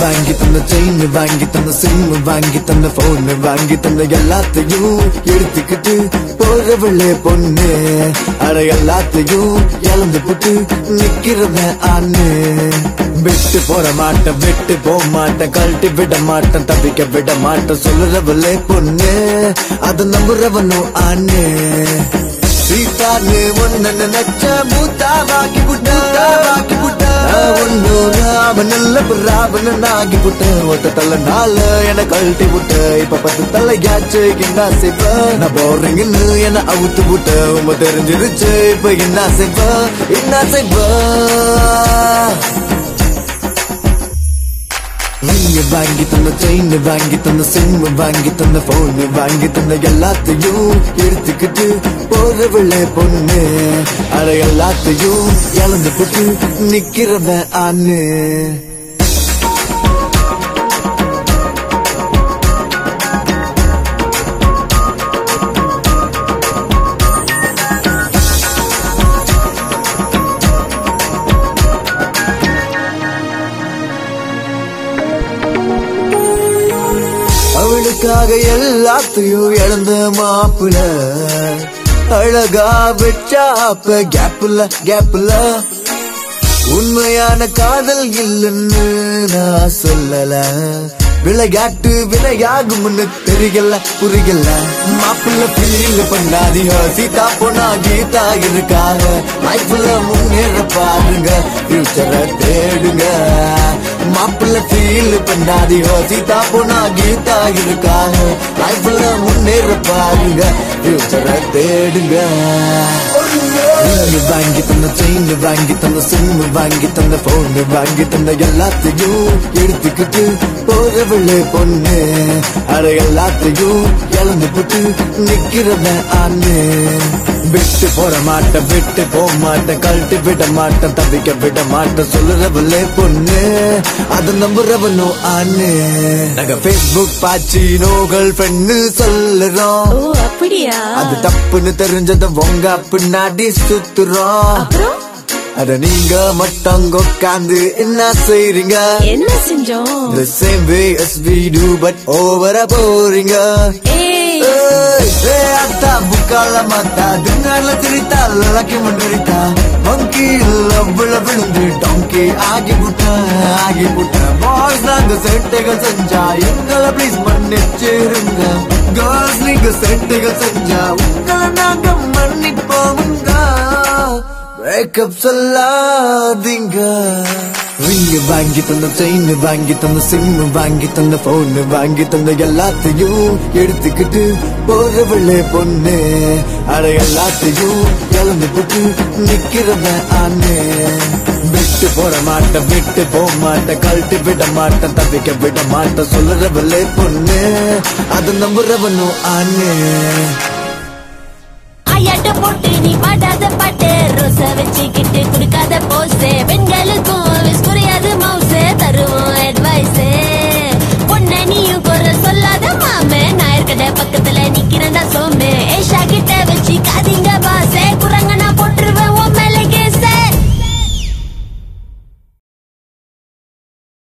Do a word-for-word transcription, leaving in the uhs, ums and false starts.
வாங்கி தந்த செயின் வாங்கி தந்த சிம் வாங்கி தந்த போன் வாங்கி தந்த எல்லாத்தையும் எடுத்துக்கிட்டு போறவளே பொண்ணு அட எல்லாத்தையும் இழந்து போட்டு நிக்கிறத ஆண்ணு விட்டு போற மாட்டேன் விட்டு போக மாட்டேன் கழட்டி விட மாட்டேன் தப்பிக்க விட மாட்டேன் சொல்லுறவளே பொண்ணு அது நம்புறவனும் ஆண்ணு சீதான்னு ஒன்னு நினைச்ச மூத்தாவாக்கி புட்டா வாக்கி புட்டா ஒன்னு ராவன் நல்ல ராவன் ஆகி புட்ட ஒட்ட தள்ள நாள என கழட்டி புட்ட இப்ப பத்து தலையாச்சு என்ன செய்வ நான் போறீங்கன்னு என்ன அவுத்து புட்ட உங்க தெரிஞ்சிருச்சு இப்ப என்ன செய்வ என்ன செய்வ நீங்க வாங்கி தந்த செயின் வாங்கி தந்த சிம் வாங்கி தந்த போன் வாங்கி தந்த எல்லாத்தையும் எடுத்துக்கிட்டு போறவளே பொண்ணு அட எல்லாத்தையும் இழந்து போட்டு நிக்கிறத ஆண்ணு அவளுக்காக எல்லாத்தையும் இழந்த மாப்பிள அழகா வச்சாப்ப கேப்புல கேப்புல உண்மையான காதல் இல்லைன்னு நான் சொல்லல விளையாட்டு விளையாகும்னு தெரியல புரியல மாப்பிள்ள ஃபீல் பண்ணாதீங்க சீதா பொண்ணா கீதா இருக்காங்க லைஃப்ல முன்னேற பாருங்க ஃபியூச்சரை தேடுங்க மாப்பிள்ள ஃபீல் பண்ணாதீங்க சீதா பொண்ணா கீதா இருக்காங்க லைஃப்ல முன்னேற பாருங்க ஃபியூச்சரை தேடுங்க வாங்கி தந்த செயின் வாங்கி தந்த சிம் வாங்கி தந்த போன் வாங்கி தந்த எல்லாத்தையும் எடுத்துக்கிட்டு போறவளே பொண்ணு அட எல்லாத்தையும் இழந்து போட்டு நிக்கிறத ஆண்ணு விட்டு போற மாட்டேன் விட்டு போக மாட்டேன் கழட்டி விட மாட்டேன் தவிக்க விட மாட்டேன் சொல்லுறவளே பொண்ணு அது நம்புறவனும் ஆண்ணு நாங்க பேஸ்புக் பாச்சி நோ கேர்ள் ஃப்ரெண்ட் சொல்லுறோம் அப்படியா அது தப்புன்னு தெரிஞ்சது உங்க பின்னாடி சுத்துறோம் அத நீங்க மட்டும் உட்காந்து என்ன செய்றீங்க என்ன செஞ்சோம் the same way as we do but over போறீங்க அத்தா புக்கால மாத்தா திங்கால திரித்தா லக்கி மண்டரித்தா மங்கி லவ்ல விழுந்து டொங்கி ஆகி புட்டா ஆகி புட்டா பாய்ஸ் நாங்க செட்டைகள் செஞ்சா எங்களை ப்ளீஸ் மன்னிச்சிருங்க கேர்ள்ஸ் நீங்க செட்டைகள் செஞ்சா உங்களை நாங்க மன்னிப்போமுங்க பிரேக்கப் சொல்லாதீங்க ரிங் வாங்கி தந்த செயின் வாங்கி தந்த சிம் வாங்கி தந்த போன் வாங்கி தந்த எல்லாத்தையும் எடுத்துக்கிட்டு போறவளே பொண்ணு அட எல்லாத்தையும் இழந்து போட்டு நிக்கிறத ஆண்ணு விட்டு போற மாட்டேன் விட்டு போக மாட்டேன் கழட்டி விட மாட்டேன் தவிக்க விட மாட்டேன் சொல்லுறவளே பொண்ணு அது நம்புறவனும் ஆண்ணு ஐயாட்ட போட்டு நீ பாடாத பாட்டு ரோச வச்சுக்கிட்டு குடுக்காத போசே பெண்களுக்கும்